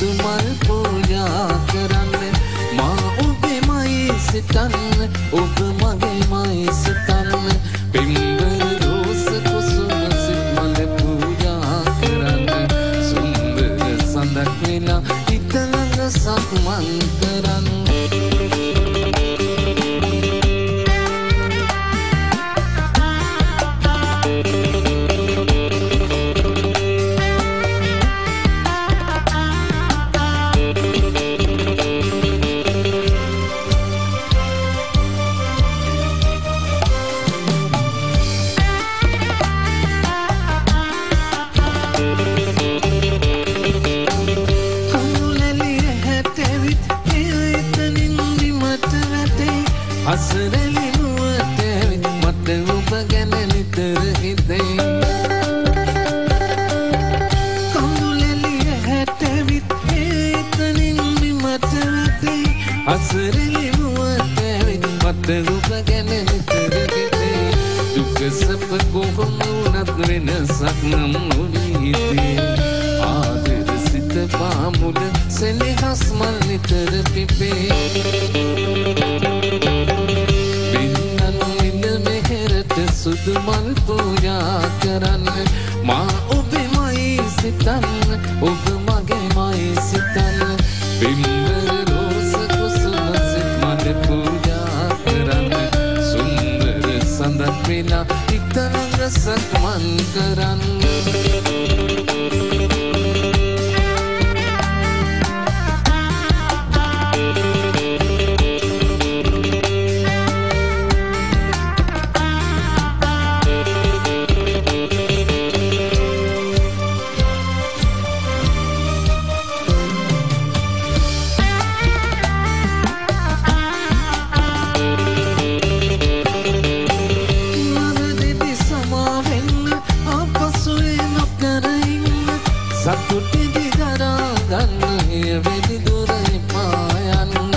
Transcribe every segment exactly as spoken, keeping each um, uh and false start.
සුදු මල් පූජා කරන්න මා ඔබෙමයි සිතන්න ඔබ මගේමයි සිතන්න පින්බර රෝස කුසුම සිත් මල පූජා කරන්න සුන්දර සඳක් වෙලා හිත ළඟ සක්මන් කරන්න අසරලි නුවට ඇවිත් මට ඔබ ගැන නිතර හිතේ කඳුලැලිය හැට ඇවිත් ඒතනින් බිමට වැටේ අසරලි නුවට ඇවිත් මට ඔබ ගැන නිතර හිතේ දුක සැප කොහොම වුණත් වෙනසක් නම් නොවී හිතේ ආදර සිත පාමුල සෙනෙහස් මල් නිතර පිපේ සුදු මල් පූජා කරන්න මා ඔබෙමයි සිතන්න ඔබ මගේමයි සිතන්න පින්බර රෝස කුසුම සිත් මල පූජා කරන්න සුන්දර සඳක් වෙලා හිත ළඟ සක්මන් කරන්න සතුටිදි දරා ගන්න එය වෙඩි දුර එපා යන්න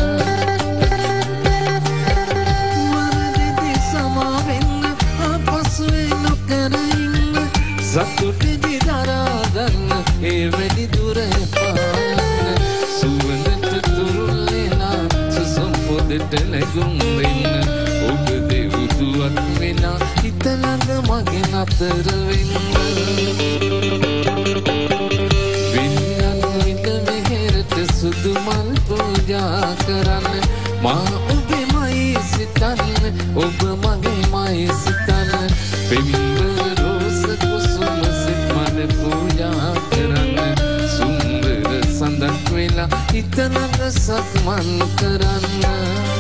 වරදිදි සමා වෙන්න අපසුවේ නොකර ඉන්න සතුටිදි දරා ගන්න එය වෙඩි දුර එපා යන්න සුවඳට තුරුල්ලෙලා සුසුම් පොදට ලැබුම් දෙන්න ඔබ දෙවුදුවක් වෙලා හිත ළඟ මගේ නතර වෙන්න සුදු මල් පූජා කරන්න මා ඔබෙමයි සිතන්න ඔබ මගේමයි සිතන්න පින්බර රෝස කුසුම සිත් මල පූජා කරන්න සුන්දර සඳක් වෙලා හිත ළඟ සක්මන් කරන්න